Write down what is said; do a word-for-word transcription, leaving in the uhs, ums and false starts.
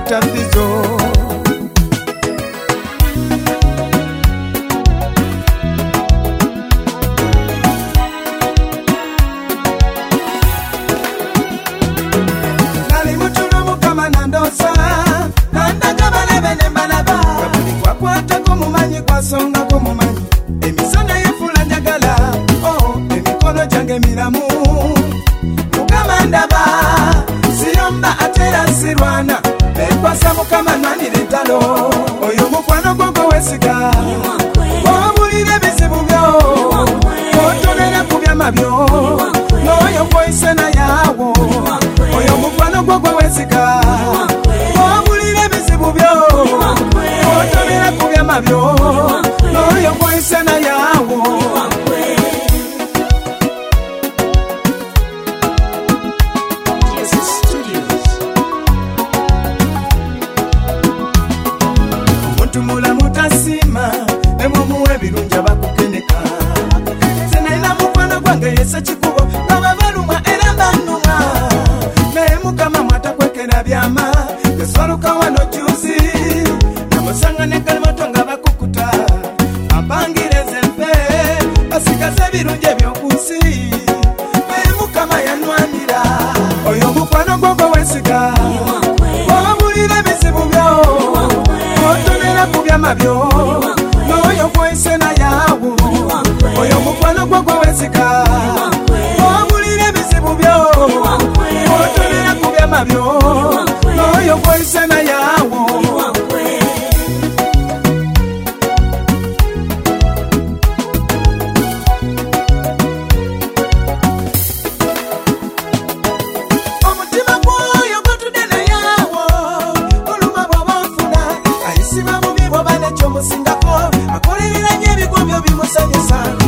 tafizo. Nali mutuno mukama nandosa nandaga balebe ne balaba kabuli kwakwata kumumanyi kwasonga kumumanyi emisana yefula njagala oh emikono gyange miramu mukama ndaba siyomba atera sirwana nekwasa mukama nwanira entalo oyo mukwano gwogo wesiga wabulira ebizibu byo otonera ku byama byo n'oyo gwoyisena yawo oyo mukwano gwogo wesiga wabulira ebizibu byo otonera ku byama byo n'oyo gwoyisena yawo. Mulamu tasima emumuwe birunja bakukeneka senayina mukwano gwange yesa kikubo baba baluma era banuma naye mukama mwatakwekera byama yaswaluka wano juzi namusanga ne kalimoto nga bakukuta ampangireze mpe basigaze ebirungi ebyokunsi naye mukama yanwanira oyo mukwano gwogo wesiga wabulira ebizibu byo kubyo n'oyo gwoyisena yawo oyo mukwano gwogo wesiga wabulira ebizibu byo otonera ku byama byo n'oyo gwoyisena yawo. Omutima gwoyo gwotudena yawo oluma bw'obanfuna ayisima mu bane chomusingako akolerera nye bigobyo bimusanyisa